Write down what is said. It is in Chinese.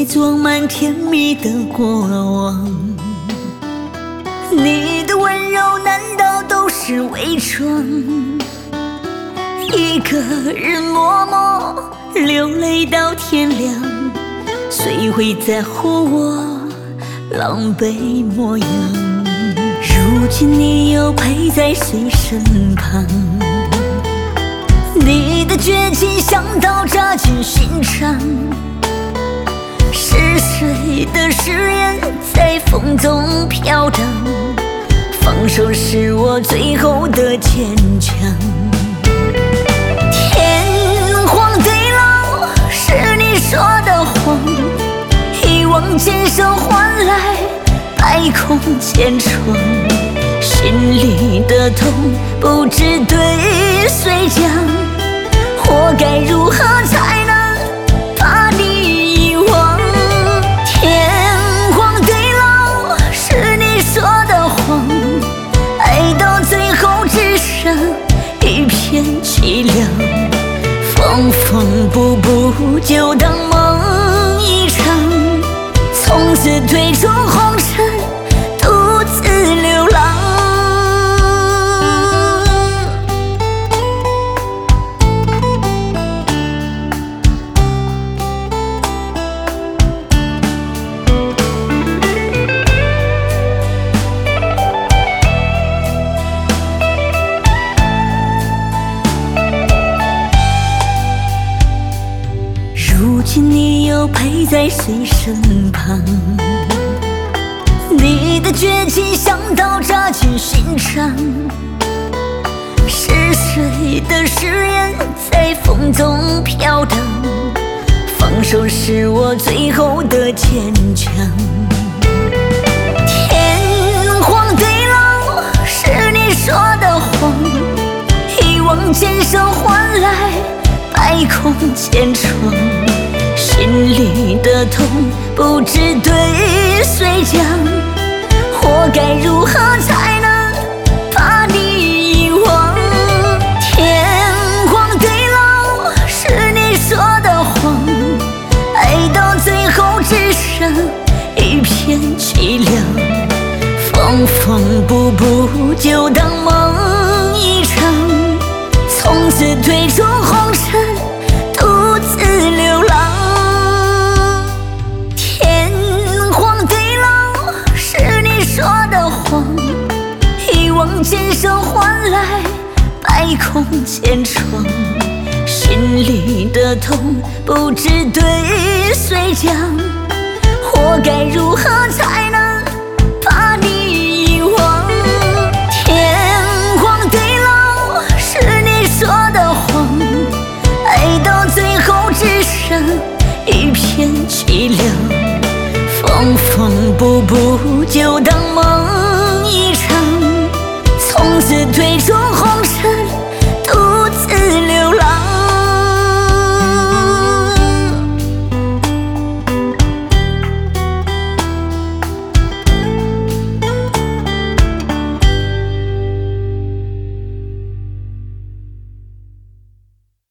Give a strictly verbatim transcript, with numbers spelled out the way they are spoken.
装满甜蜜的过往。你的温柔难道都是伪装？一个人默默流泪到天亮，谁会在乎我狼狈模样？如今你又陪在谁身旁？你的绝情像刀扎进心肠，是谁的誓言在风中飘荡？放手是我最后的坚强。天荒地老是你说的谎，一往坚守换来百空千疮。心里的痛不知对谁讲，活该如何才能把你遗忘？天荒地老是你说的谎，爱到最后只剩一片凄凉。缝缝补补就当梦一场，从此退出红尘，独自流浪。如今你又陪在谁身旁？你的绝情像刀扎进心肠，是谁的誓言在风中飘荡？放手是我最后的坚强。天荒地老是你说的谎，一往坚守换来百空千疮。心里的痛不知对谁讲，活该如何才能把你遗忘？天荒地老是你说的谎，爱到最后只剩一片凄凉。缝缝补补就当梦一场，从此退出红尘，独自流浪。一往坚守换来百空千疮，心里的痛不知对谁讲，活该如何才能把你遗忘？天荒地老是你说的谎，爱到最后只剩一片凄凉。缝缝补补就当梦一场，从此退出